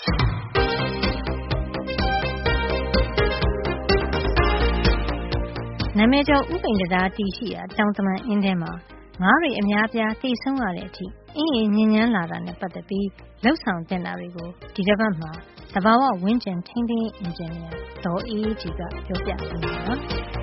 နာမည်ကျော်ဥပိန်တံတားတည်ရှိရာတောင်တမန်အင်းထဲမှာငါးတွေအများပြားသေဆုံးရတဲ့အထိအင်းရင်ညဉ့်ညမ်းလာတာနဲ့ပတ်သက်ပြီးလှုပ်ဆောင်တင်တာတွေကိုဒီတစ်ပတ်မှာသဘာဝဝန်းကျင်ထိန်းသိမ်းရေးအင်ဂျင်နီယာဒေါ်အေးအေးကြည်ကပြောပြပေးမှာပါ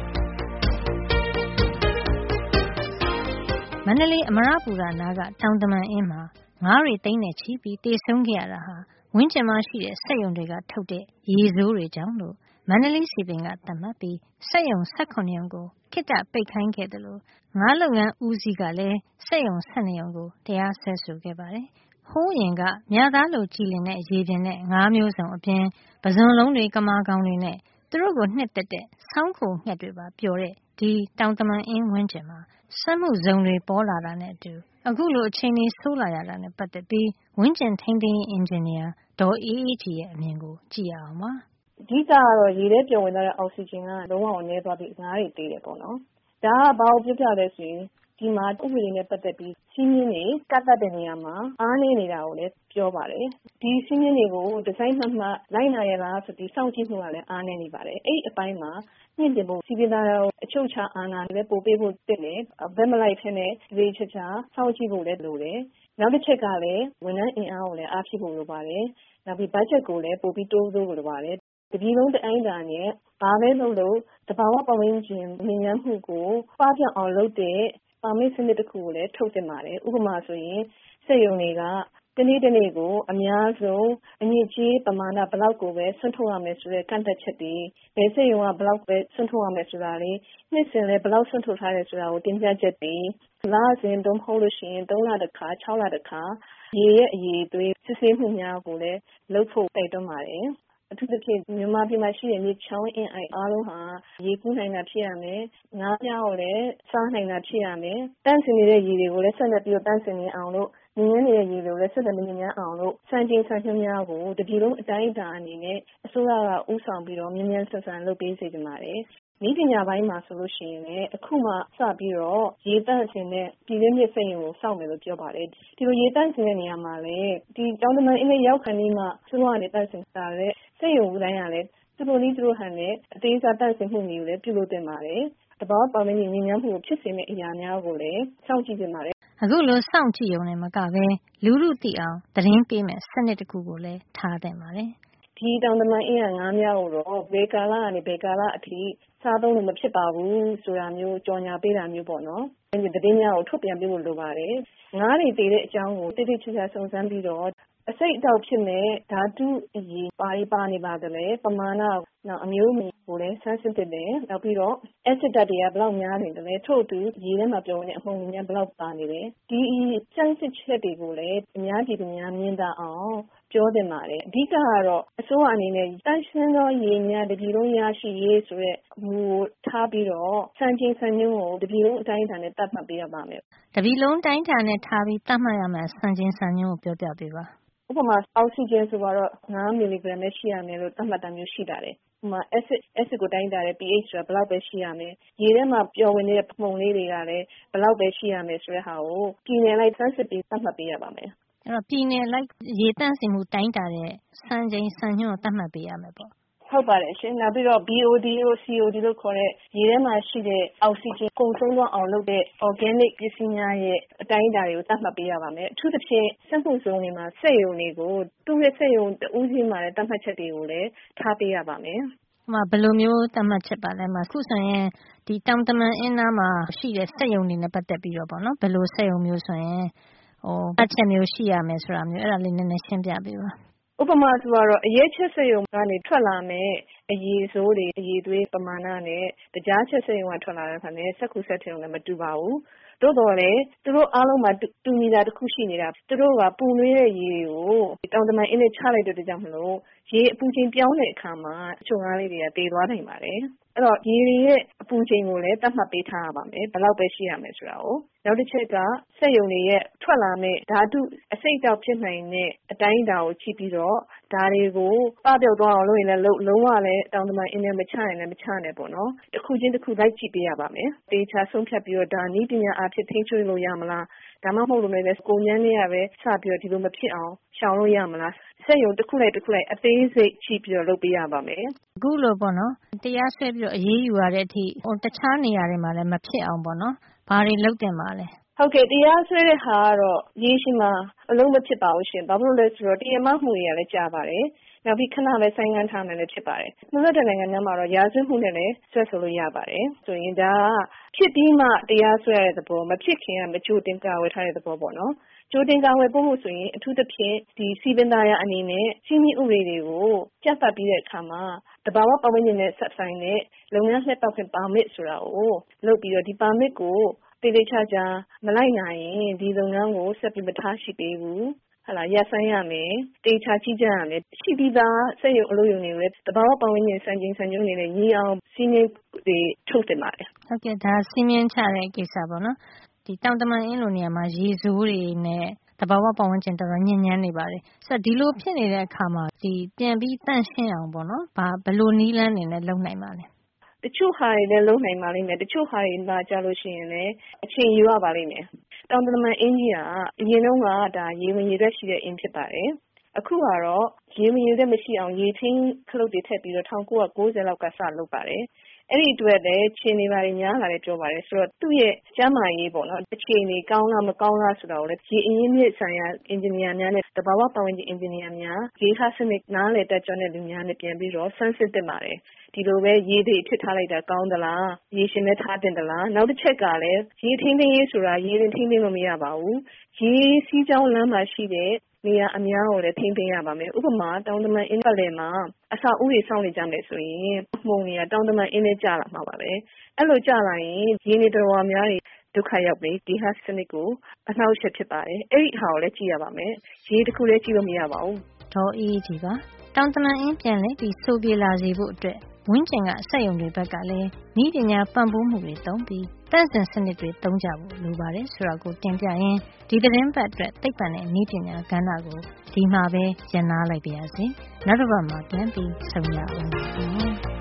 မန္တလေးအမရပူရနာကတောင်တမန်အင်းမှာငါးတွေသိန်းနဲ့ချီပြီးသေဆုံးခဲ့ရတာဟာဝန်းကျင်မှာရှိတဲ့စက်ရုံတွေကထုတ်တဲ့ရေဆိုးတွေကြောင့်လို့မန္တလေးစီပင်ကသတ်မှတ်ပြီးစက်ရုံ18ရုံကိုခေတ္တပိတ်ခိုင်းခဲ့တယ်လို့ငါးလုပ်ငန်းဦးစီးကလည်းစက်ရုံ12ရုံကိုတရားစွဲဆိုခဲ့ပါတယ်။ဟိုးရင်ကမြသားလိုကြည်လင်တဲ့ရေပြင်နဲ့ငါးမျိုးစုံအပြင်ပဇွန်လုံးတွေကမာကောင်တွေနဲ့သူတို့ကိုနှစ်သက်တဲ့ဆောင်းခိုငှက်တွေပါပျော်တဲ့ဒီတောင်တမန်အင်းဝန်းကျင်မှာစက်မှုဇုံတွေပေါ်လာတာနဲ့အတူအခုလိုအခြေအနေဆိုးလာရတာနဲ့ပတ်သက်ပြီးဝန်းကျင်ထိန်းသိမ်းရေးအင်ဂျင်နီယာဒေါ်အေးအေးကြည်ရဲ့အမြင်ကိုကြည့်ရအောင်ပါအဓိကကတော့ရေထဲပျော်ဝင်သွားတဲ့အောက်ဆီဂျင်ကလုံးဝနည်းသွားပြီးငါးတွေသေးတယ်ပေါ့နော်။ဒါကဘာကိုပြပြလဲဆိုရင်ဒီမှာဥပဒေနဲ့ပတ်သက်ပြီးစည်းမျဉ်းတွေကတ်တဲ့နေရာမှာအားနည်းနေတာကိုလည်းပြောပါတယ်။ဒီစည်းမျဉ်းတွေကိုဒီဇိုင်းမှတ်လိုက်နာရလားဆိုပြီးစောင့်ကြည့်မှုကလည်းအားနည်းနေပါတယ်။အဲ့အပိုင်းမှာမြင့်တင်ဖို့စီပင်သားအချုပ်ချအာဏာလည်းပို့ပေးဖို့တက်တယ်။ဘက်မလိုက်ဖက်နဲ့ဒီချာချာစောင့်ကြည့်ဖို့လည်းလိုတယ်။နောက်တစ်ချက်ကလည်းဝန်ထမ်းအင်အားကိုလည်းအားဖြည့်ဖို့လိုပါတယ်။နောက်ပြီးဘတ်ဂျက်ကိုလည်းပို့ပြီးတိုးဖို့လိုပါတယ်။တပြည်လုံးတိုင်းအတာနဲ့ဘာပဲလုပ်လို့သဘာဝပတ်ဝန်းကျင်ညဉ့်ညမ်းမှုကိုပပျောက်အောင်လုပ်တဲ့ပါမစ်စနစ်တစ်ခုကိုလည်းထုတ်တင်ပါတယ်။ဥပမာဆိုရင်စက်ရုံတွေကတနေ့တနေ့ကိုအများဆုံးအညစ်အကြေးပမာဏဘလောက်ကိုပဲဆွန့်ထုတ်ရမယ်ဆိုတဲ့ကန့်သတ်ချက်တွေဘယ်စက်ရုံကဘလောက်ပဲဆွန့်ထုတ်ရမယ်ဆိုတာလေနှစ်စဉ်လည်းဘလောက်ဆွန့်ထုတ်ထားတယ်ဆိုတာကိုတင်ပြချက်တွေလစဉ်တော့မဟုတ်လို့ရှိရင်3လတစ်ခါ6လတစ်ခါရေရဲ့အရေးသွေးစစ်ဆေးမှုများကိုလည်းလုပ်ဖို့တိုက်တွန်းပါတယ်အထူးသဖြင့်မြန်မာပြည်မှာရှိတဲ့မြေချောင်းအင်းအိုင်အားလုံးဟာရေကူးနိုင်တာဖြစ်ရမယ်။ငါးပြားကိုလည်းစားနိုင်တာဖြစ်ရမယ်။တန့်စင်နေတဲ့ရေတွေကိုလည်းဆက်လက်ပြီးတော့တန့်စင်နေအောင်လို့ညဉ့်ညမ်းနေတဲ့ရေတွေကိုလည်းဆက်လက်မညဉ့်ညမ်းအောင်လို့စံချိန်စံညွှန်းများကိုတပြည်လုံးအတိုင်းအတာအနေနဲ့အစိုးရကဦးဆောင်ပြီးတော့မြင်းမြန်းဆက်ဆံလုပ်ပေးစေချင်ပါတယ်။နည်းပညာပိုင်းမှာဆိုလို့ရှိရင်လည်းအခုမှစပြီးတော့ရေတန့်စင်တဲ့ပြည်တွင်းမြစ်စက်ရုံကိုစောင့်မယ်လို့ပြောပါတယ်။ဒီလိုရေတန့်စင်တဲ့နေရာမှာလည်းဒီတောင်တမန်အင်းလေးရောက်ခါနေမှသူတို့ကနေတန့်စင်တာလည်းစက်ရုံဦးတိုင်းကလည်းသူတို့နည်းသူတို့ဟန်နဲ့အသေးစားတန့်စင်မှုမျိုးလည်းပြုလုပ်တင်ပါတယ်။တဘာဝပတ်ဝန်းကျင်ညဉ့်ညမ်းမှုကိုဖြစ်စေမယ့်အရာများကိုလည်းစောင့်ကြည့်တင်ပါတယ်။အခုလိုစောင့်ကြည့်ရုံနဲ့မကပဲလူလူသိအောင်သတင်းပေးမယ်စနစ်တစ်ခုကိုလည်းထားတင်ပါတယ်။ဒီတောင်တမန်အင်းကငါးများကိုတော့ဘယ်ကာလကနေဘယ်ကာလအထိစားသုံးလို့မဖြစ်ပါဘူးဆိုတာမျိုးကြော်ညာပေးတာမျိုးပေါ့နော်။ဒီသတင်းများကိုထုတ်ပြန်ပေးဖို့လိုပါတယ်။ငါးတွေတည်တဲ့အကြောင်းကိုတိတိကျကျစုံစမ်းပြီးတော့အစိတ်အတောက်ဖြစ်မဲ့ဓာတုအရည်ပါနေပါတယ်လေပမာဏနောက်အမျိုးမျိုးကိုလည်းဆန်းစစ်တယ်နောက်ပြီးတော့ acid ဓာတ်တွေကဘယ်လောက်များနေတယ်လဲထို့အတူရေထဲမှာပြောင်းနေအမှုန်တွေများဘယ်လောက်ပါနေလဲဒီစမ်းစစ်ချက်တွေကိုလည်းအများပြည်သူများမြင်သာအောင်ပြောတင်ပါတယ်အဓိကကတော့အစိုးရအနေနဲ့တန့်ရှင်းသောရေများတပြည်လုံးရရှိရေးဆိုတဲ့မူကိုထားပြီးတော့စံချိန်စံညွှန်းကိုတပြည်လုံးအတိုင်းအတာနဲ့သတ်မှတ်ပေးရပါမယ်တပြည်လုံးတိုင်းအတာနဲ့ထားပြီးသတ်မှတ်ရမယ်စံချိန်စံညွှန်းကိုပြောပြပေးပါဥပမာအောက်ဆီဂျင်ဆိုတော့9မီလီဂရမ်ပဲရှိရမယ်လို့သတ်မှတ်တာမျိုးရှိပါတယ်။ဥပမာ acid ကိုတိုင်းတာတဲ့ pH ဆိုတာဘယ်လောက်ပဲရှိရမယ်။ရေထဲမှာပျော်ဝင်နေတဲ့ပုံလေးတွေကလည်းဘယ်လောက်ပဲရှိရမယ်ဆိုတဲ့ဟာကိုပြည်နယ်လိုက်စမ်းစစ်ပြီးသတ်မှတ်ပေးရပါမယ်။အဲ့တော့ပြည်နယ်လိုက်ရေတန့်စင်မှုတိုင်းတာတဲ့စံချိန်စံညွှန်းကိုသတ်မှတ်ပေးရမယ်ပေါ့ဟုတ်ပါတယ်ရှင်နောက်ပြီးတော့ BOD တို့ COD တို့ခေါ်တဲ့ရေထဲမှာရှိတဲ့အောက်ဆီဂျင်ကုန်ဆုံးသွားအောင်လုပ်တဲ့ organic ပစ္စည်းများရဲ့အတိုင်းအတာတွေကိုသတ်မှတ်ပေးရပါမယ်အထူးသဖြင့်စက်မှုစုံတွေမှာစက်ရုံတွေကိုသူ့ရဲ့စက်ရုံတဦးချင်းမှာလည်းသတ်မှတ်ချက်တွေကိုလည်းထားပေးရပါမယ်ဘယ်လိုမျိုးသတ်မှတ်ချက်ပါလဲခုဆိုရင်ဒီတောင်တမန်အင်းသားမှာရှိတဲ့စက်ရုံတွေနဲ့ပတ်သက်ပြီးတော့ပေါ့နော်ဘယ်လိုစက်ရုံမျိုးဆိုရင်သတ်ချက်မျိုးရှိရမယ်ဆိုတာမျိုးအဲ့ဒါလေးနည်းနည်းရှင်းပြပေးပါဥပမာဆိုတော့အရေးချက်စက်ရုံကနေထွက်လာမယ်အရေးစိုးတွေအရေးသွေးပမာဏနဲ့တရားချက်စက်ရုံကထွက်လာတဲ့အခါနဲ့စက်ခုစက်ထုံလည်းမတူပါဘူးသို့တော်လည်းသူတို့အားလုံးမှာတူညီတာတစ်ခုရှိနေတာသူတို့ကပူနွေးတဲ့ရေကိုတောင်တမန်အင်းနဲ့ချလိုက်တဲ့ကြောင့်မလို့ရေအပူချိန်ပြောင်းတဲ့အခါမှာအချုံကားလေးတွေကတေသွားနိုင်ပါတယ်အဲ့တော့ရေတွေရဲ့အပူချိန်ကိုလည်းသတ်မှတ်ပေးထားရပါမယ်ဘယ်လောက်ပဲရှိရမယ်ဆိုတာကိုနောက်တစ်ချက်ကစက်ရုံတွေရဲ့ထွက်လာမဲ့ဓာတုအစိတ်အတောက်ဖြစ်နိုင်တဲ့အတိုင်းအတာကိုကြည့်ပြီးတော့ဒါတွေကိုပပျောက်သွားအောင်လုပ်ရင်လည်းလုံးဝလည်းတောင်တမန်အင်းနဲ့မချရင်လည်းမချနဲ့ပေါ့နော်တစ်ခုချင်းတစ်ခုလိုက်ကြည့်ပေးရပါမယ်တေချာဆုံးဖြတ်ပြီးတော့ဒါနည်းပညာအဖြစ်ထိန်းချုပ်လို့ရမလားဒါမှမဟုတ်လို့လည်းကိုညမ်းနေရပဲစပြီးတော့ဒီလိုမဖြစ်အောင်ရှောင်လို့ရမလားစက်ရုံတစ်ခုလိုက်အသေးစိတ်ရှိပြီးတော့လုပ်ပေးရပါမယ်အခုလိုပေါ့နော်တရားစွဲပြီးတော့အရေးယူရတဲ့အထိတခြားနေရာတွေမှာလည်းမဖြစ်အောင်ပေါ့နော်ဘာတွေလုပ်တင်ပါလဲဟုတ်ကဲ့တရားစွဲတဲ့ဟာကတော့ရေရှည်မှာအလုံးမဖြစ်ပါဘူးရှင်ဘာဖြစ်လို့လဲဆိုတော့တရားမမှုတွေကလည်းကြာပါတယ်နောက်ပြီးခဏပဲဆိုင်းငံ့ထားမယ်လည်းဖြစ်ပါတယ်။နှစ်သက်နိုင်ငံများမှာတော့ရာဇဝတ်မှုနဲ့လည်းဆွဲဆိုလို့ရပါတယ်။ဆိုရင်ဒါကဖြစ်ပြီးမှတရားစွဲရတဲ့သဘောမဖြစ်ခင်ကမကြိုတင်ကာဝယ်ထားတဲ့သဘောပေါ့နော်။ကြိုတင်ကာဝယ်ဖို့ဆိုရင်အထူးသဖြင့်ဒီစီပင်သားရအနေနဲ့စီမီဥပဒေတွေကိုပြတ်ပတ်ပြီးတဲ့အခါမှာတဘာဝပတ်ဝန်းကျင်နဲ့ဆက်ဆိုင်တဲ့လုပ်ငန်းလှည့်ပတ်ခွင့်ပါမစ်ဆိုတာကိုလုပ်ပြီးတော့ဒီပါမစ်ကိုတေးသေးချာချာမလိုက်နိုင်ရင်ဒီလုပ်ငန်းကိုဆက်ပြီးမထားရှိပေးဘူးရပ်ဆိုင်းရမယ်တေချာကြီးကြရမယ်ရှိပြီးသားစက်ရုံအလုပ်ရုံတွေလည်းတဘာဝပတ်ဝန်းကျင်စံချိန်စံညွှန်းတွေနဲ့ညီအောင်စီမင်းတွေထုတ်တင်ပါတယ်ဟုတ်ကဲ့ဒါစီမင်းချတဲ့ကိစ္စပေါ့နော်ဒီတောင်တမန်အင်းလိုနေရာမှာရေဆိုးတွေနဲ့တဘာဝပတ်ဝန်းကျင်တော်တော်ညဉ့်ညမ်းနေပါတယ်ဆိုတော့ဒီလိုဖြစ်နေတဲ့အခါမှာဒီပြန်ပြီးတန့်ရှင်းအောင်ပေါ့နော်ဘယ်လိုနည်းလမ်းတွေနဲ့လုပ်နိုင်ပါလဲတချို့ဟာတွေလည်းလုပ်နိုင်ပါလိမ့်မယ်တချို့ဟာတွေလာကြလို့ရှိရင်လည်းအချိန်ယူရပါလိမ့်မယ်တောင်တမန်အင်းကြီးကအရင်တုန်းကဒါရေဝင်ရေသက်ရှိတဲ့အင်းဖြစ်ပါတယ်အခုကတော့ရေဝင်ရေသက်မရှိအောင်ရေထင်းခလုတ်တွေထည့်ပြီးတော့1990လောက်ကစလုပ်ပါတယ်အဲ့ဒီအတွက်လည်းခြေနေပါတွေများလာတယ်ပြောပါတယ်ဆိုတော့သူ့ရဲ့ကျန်းမာရေးပေါ့နော်အခြေအနေကောင်းလားမကောင်းလားဆိုတာကိုလည်းရေအရင်းမြစ်ဆိုင်ရာအင်ဂျင်နီယာများနဲ့တဘာဝပတ်ဝန်းကျင်အင်ဂျင်နီယာများရေခစနစ်နားလည်တတ်ကျွမ်းတဲ့လူများနဲ့ပြန်ပြီးတော့ဆန်းစစ်သင့်ပါတယ်ဒီလိုပဲရေတွေအဖြစ်ထားလိုက်တာကောင်းသလားရေရှင်နဲ့ထားတင်သလားနောက်တစ်ချက်ကလည်းရေထင်းထင်းရေးဆိုတာရေရင်ထင်းထင်းလို့မရပါဘူးရေစီးကြောင်းလမ်းမှာရှိတဲ့နေရာအများကိုလည်းထိန်းသိမ်းရပါမယ်ဥပမာတောင်တမန်အင်းပတ်လည်မှာအစာဥတွေစောင့်နေကြမယ်ဆိုရင်မှုန်တွေကတောင်တမန်အင်းနဲ့ကျလာမှာပါပဲအဲ့လိုကျလာရင်ရေနေတော်ဝါများတွေဒုက္ခရောက်ပြီဒီဟာစနစ်ကိုအနှောက်အယှက်ဖြစ်ပါတယ်အဲ့ဒီဟာကိုလည်းကြည့်ရပါမယ်ရေတစ်ခုလည်းကြည့်လို့မရပါဘူးဒေါ်အေးကြီးပါတောင်တမန်အင်းပြန်လဲပြီးဆိုပြေလာစေဖို့အတွက်ဝင်းကျင်ကစက်ရုံတွေဘက်ကလည်းနည်းပညာပံ့ပိုးမှုတွေသုံးပြီးတန့်စင်စနစ်တွေသုံးကြဖို့လိုပါတယ်ဆိုတာကိုတင်ပြရင်းဒီသတင်းပတ်အတွက်သိပ္ပံနဲ့နည်းပညာကဏ္ဍကိုဒီမှာပဲရပ်နားလိုက်ပါရစေနောက်တစ်ပတ်မှာပြန်ပြီးဆုံရအောင်